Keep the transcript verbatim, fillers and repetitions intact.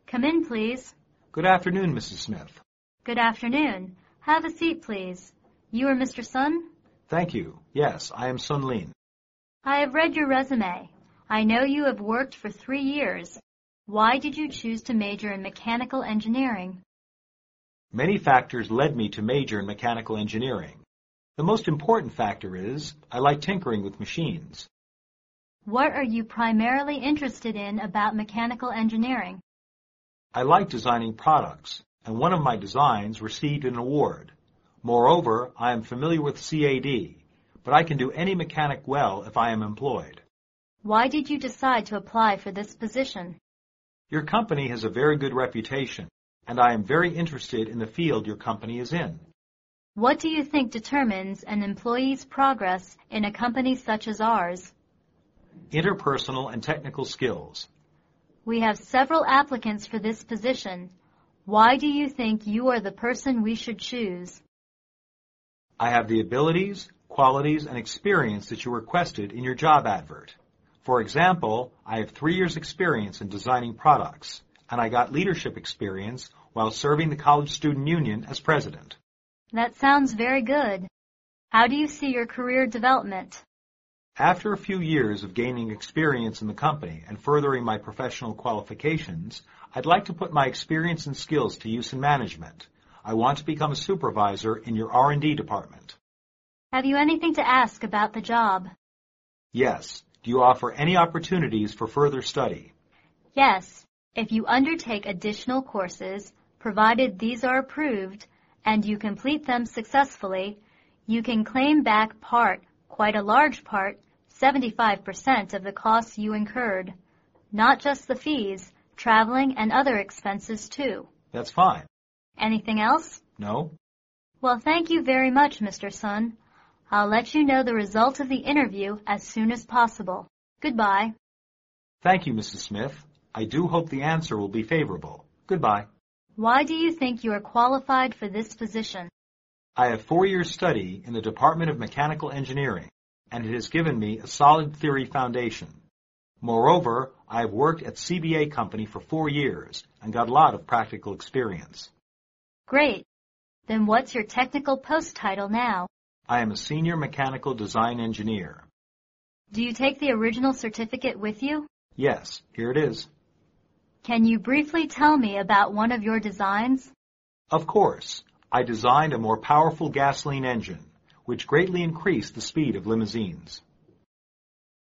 Come in, please. Good afternoon, Missus Smith. Good afternoon. Have a seat, please. You are Mister Sun? Thank you. Yes, I am Sun Lin. I have read your resume. I know you have worked for three years. Why did you choose to major in mechanical engineering? Many factors led me to major in mechanical engineering. The most important factor is I like tinkering with machines. What are you primarily interested in about mechanical engineering? I like designing products, and one of my designs received an award. Moreover, I am familiar with C A D, but I can do any mechanic well if I am employed. Why did you decide to apply for this position? Your company has a very good reputation, and I am very interested in the field your company is in. What do you think determines an employee's progress in a company such as ours? Interpersonal and technical skills. We have several applicants for this position. Why do you think you are the person we should choose? I have the abilities, qualities, and experience that you requested in your job advert. For example, I have three years' experience in designing products, and I got leadership experience while serving the College Student Union as president. That sounds very good. How do you see your career development? After a few years of gaining experience in the company and furthering my professional qualifications, I'd like to put my experience and skills to use in management. I want to become a supervisor in your R and D department. Have you anything to ask about the job? Yes. Do you offer any opportunities for further study? Yes. If you undertake additional courses, provided these are approved, and you complete them successfully, you can claim back part, quite a large part, seventy-five percent of the costs you incurred. Not just the fees, traveling and other expenses too. That's fine. Anything else? No. Well, thank you very much, Mister Sun. I'll let you know the result of the interview as soon as possible. Goodbye. Thank you, Missus Smith. I do hope the answer will be favorable. Goodbye. Why do you think you are qualified for this position? I have four years' study in the Department of Mechanical Engineering, and it has given me a solid theory foundation. Moreover, I have worked at C B A Company for four years and got a lot of practical experience. Great. Then what's your technical post title now? I am a Senior Mechanical Design Engineer. Do you take the original certificate with you? Yes, here it is. Can you briefly tell me about one of your designs? Of course. I designed a more powerful gasoline engine, which greatly increased the speed of limousines.